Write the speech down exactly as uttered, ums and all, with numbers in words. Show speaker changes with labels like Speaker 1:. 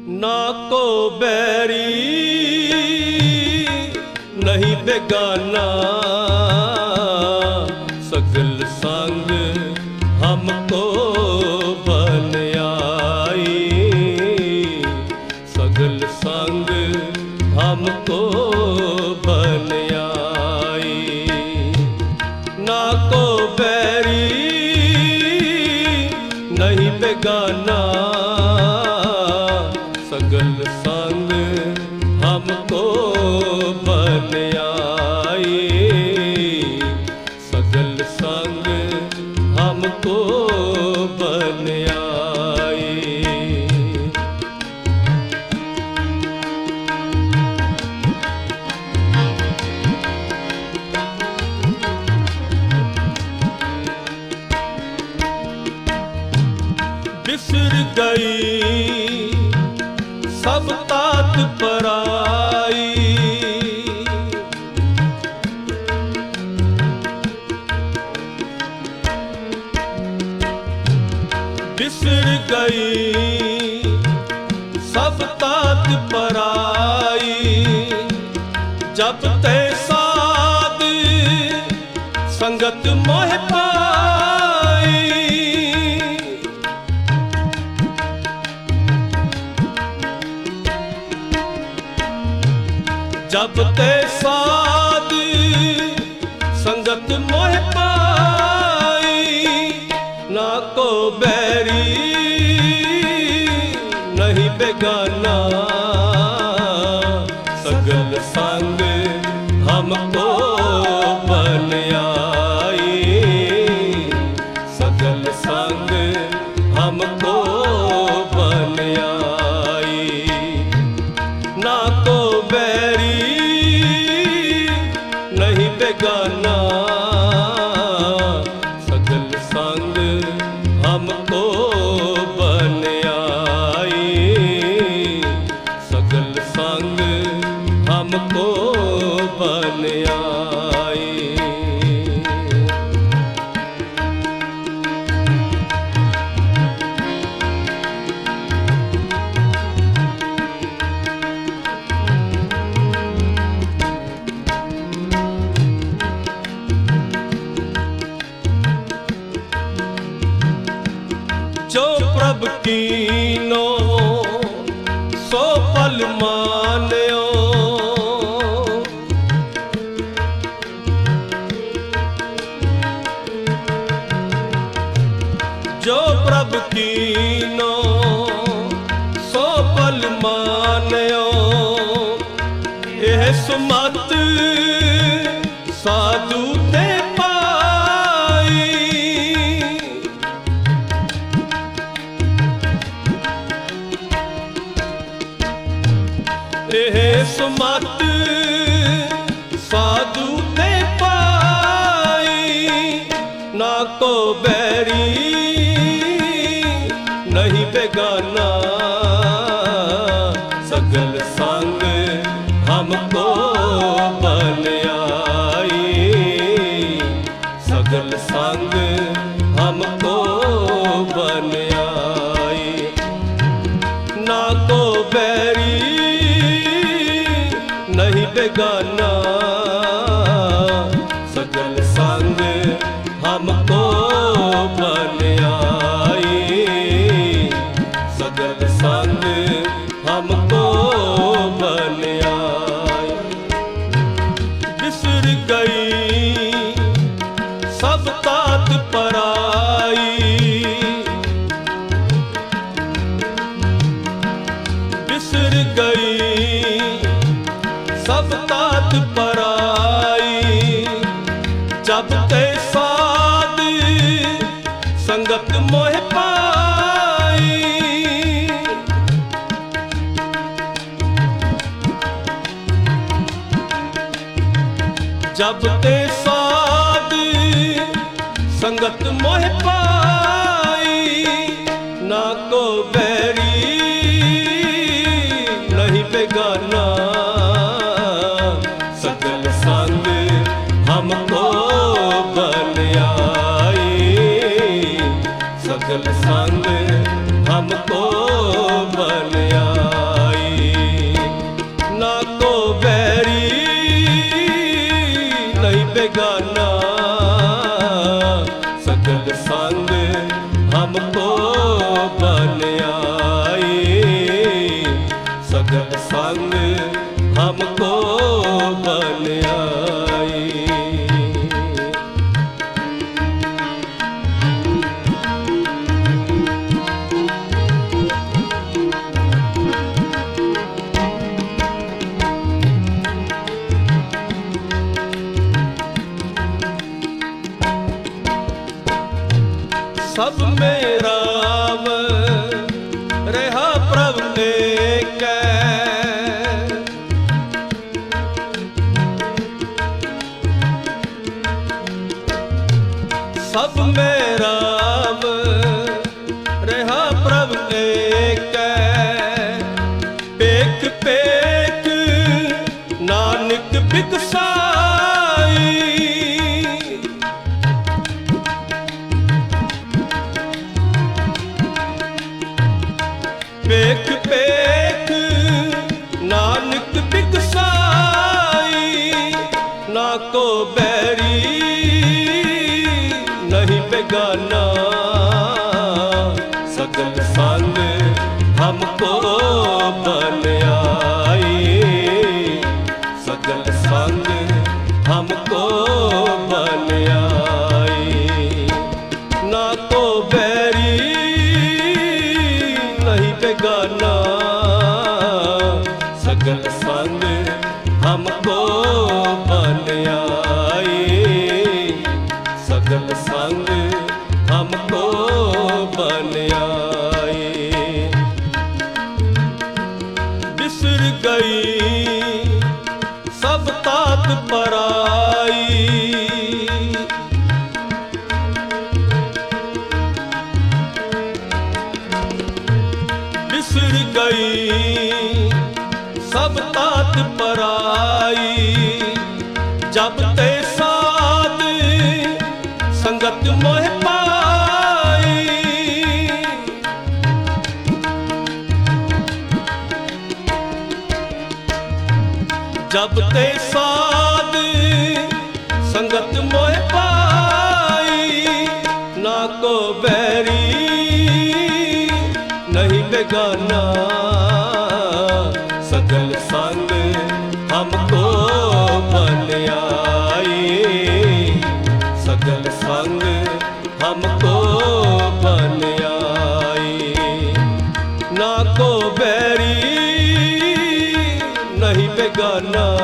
Speaker 1: ना को बैरी नहीं बेगाना, सगल संग हमको बन आई, सगल संग हमको बन आई। ना को बैरी नहीं बेगाना, सगल संग हमको बन आई, सगल संग हमको बन आई। बिसर गई सब तात पराई, बिसर गई सब तात पराई। जब ते साध संगत मोह पाई, जब ते साध संगत मोह पाई। ना को बैरी नहीं बेगाना, सगल संग हमको बन आई, सगल संग हमको बन आई। ना को बैरी नहीं बेगाना, सगल संग हमको बन आई, सगल संग हमको बन आई। जो प्रभ कीनो सो फल मान्यो, जो प्रभ कीनो सो फल मान्यो। यह सुमत साधु ते पाई, यह सुमत साधु ते पाई। ना को बैरी नहीं बेगाना, सगल संग हमको बन आई, सगल संग हमको बन आई। ना को बैरी नहीं बेगाना, सगल संग हमको बन आई, सगल संग हमको बन आई। बिसर गई सब तात पराई, बिसर गई सब तात पराई। जब ते साध संगत मोह पाई, जब ते साध संगत मोह पाई। ना को बैरी नहीं बेगाना, सगल संग हमको बन आई, सगल संग हमको बन आई। हमको बन आई, सगल संग हमको बन आई। सब में राम रहा प्रभु एक, सब में राम रहा प्रभु एक, पेख पेख नानक बिकसाई, पेख पेख नानक बिकसाई, ना को बैरी नहीं बेगाना, सगल संग हमको बन आई, सगल संग हमको बन आई। ना को बैरी नहीं बेगाना, सगल संग हमको बन आई, सगल संग हमको बन आई। बिसर गई सब तात पराई, बिसर गई सब तात पराई, जब ते साथ संगत मोह पाई, जब ते साथ संगत मोह पाई, ना को बैरी नहीं बेगाना, सगल संग हमको बन आई, सगल संग हमको बन आई। ना को बैरी नहीं बेगाना,